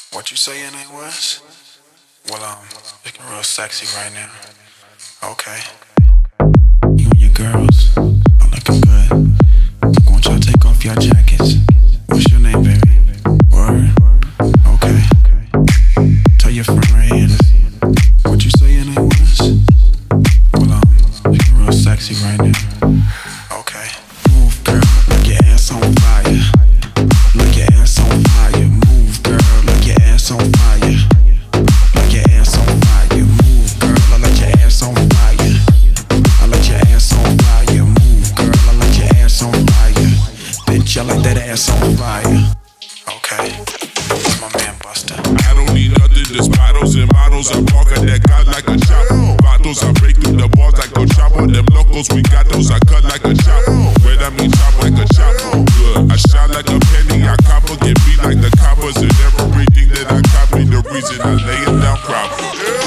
What you saying it was? Well, looking real sexy right now. Okay. You and your girls are looking good. Won't y'all take off your jackets? What's your name, baby? Word? Okay. Tell your friend right here this. What you saying it was? Well, looking real sexy right now. Okay. Move, girl, like your ass on fire. Like your ass on fire. Move, girl, like your ass on fire. Like your ass on fire. Move, girl, I like your ass on fire. I like your ass on fire. Move, girl, I like your ass on fire. Bitch, I like that ass on fire. Okay, that's my man Buster. I don't need nothing, just bottles and models. I walk at that guy like a chopper. Bottles, I break through the walls like a chopper. Them locals, we got those, I cut like a chopper. Where that mean chop like a chopper. Good, I shine like a penny, I copper. Get beat like the coppers. And everything that I copy, the reason I lay it down proper.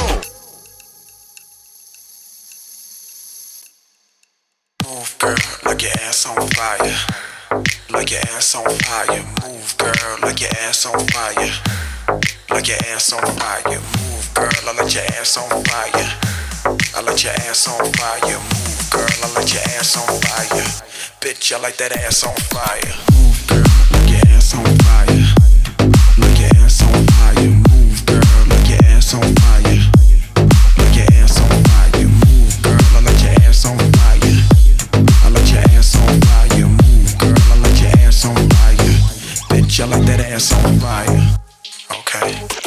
Move, girl, like your ass on fire. Like your ass on fire. Move, girl, like your ass on fire. Like your ass on fire. Move, girl, I like your ass on fire. I like your ass on fire. Move, girl, I like your ass on fire. Bitch, I like that ass on fire. Move, girl, like your ass on fire. Like your ass on fire. Move, girl, like your ass on fire. Like your ass on fire. Move, girl, I like your ass on fire. I like your ass on fire. Move, girl, I like your ass on fire. Bitch, I like that ass on fire. Okay.